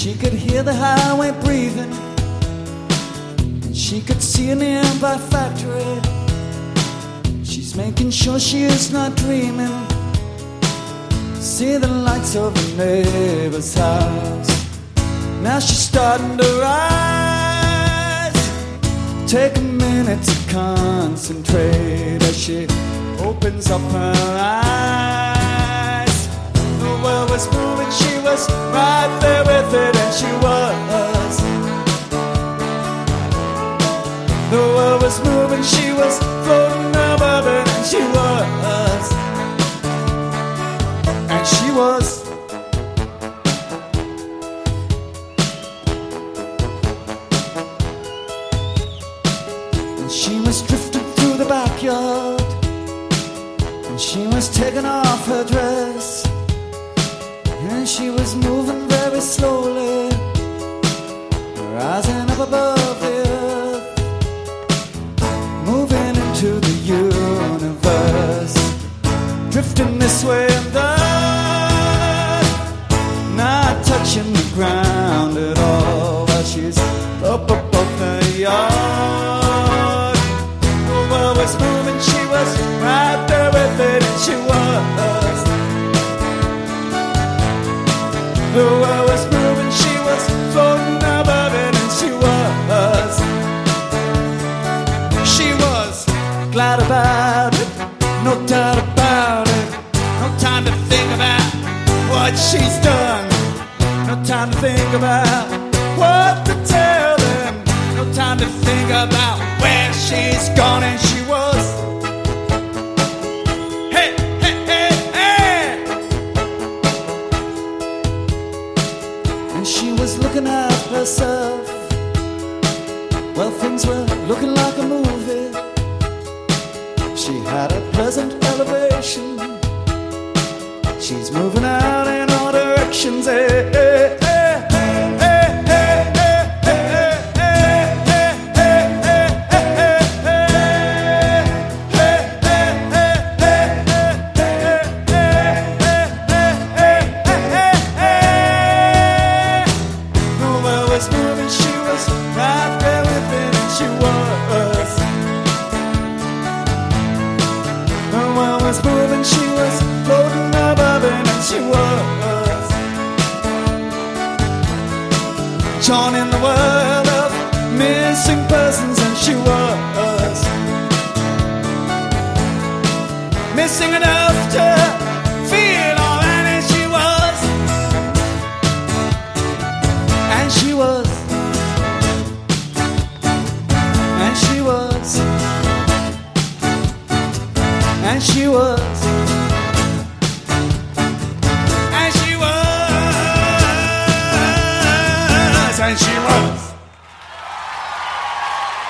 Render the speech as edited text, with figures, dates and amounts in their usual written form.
She could hear the highway breathing, and she could see a nearby factory. She's making sure she is not dreaming. See the lights of her neighbor's house. Now she's starting to rise. Take a minute to concentrate as she opens up her eyes. The world was moving, she was right there with it, and she was. The world was moving, she was floating above it, and she was. And she was. And she was drifting through the backyard, and she was taking off her dress, and she was moving very slowly, rising up above the earth, moving into the universe, drifting this way and that, not touching the ground at all, while she's up above the yard. The world was moving, she was right there with it, and she was. The world was moving, she was floating above it, and she was. She was glad about it, no doubt about it. No time to think about what she's done. No time to think about what to tell them. No time to think about where she's gone, and she was. Hey, hey, hey, hey. And she was looking at herself. Well, things were looking like a movie. She had a pleasant elevation. She's moving out in all directions. Hey, hey, hey, hey, hey, hey, hey, hey, hey, hey. The world was moving, she was right there with it, and she was. The world was moving, she was floating above it, and she was. Joining the world of missing persons, and she was. Missing enough to feel all that, and she was. And she was. And she was. And she was. And she was. And she was.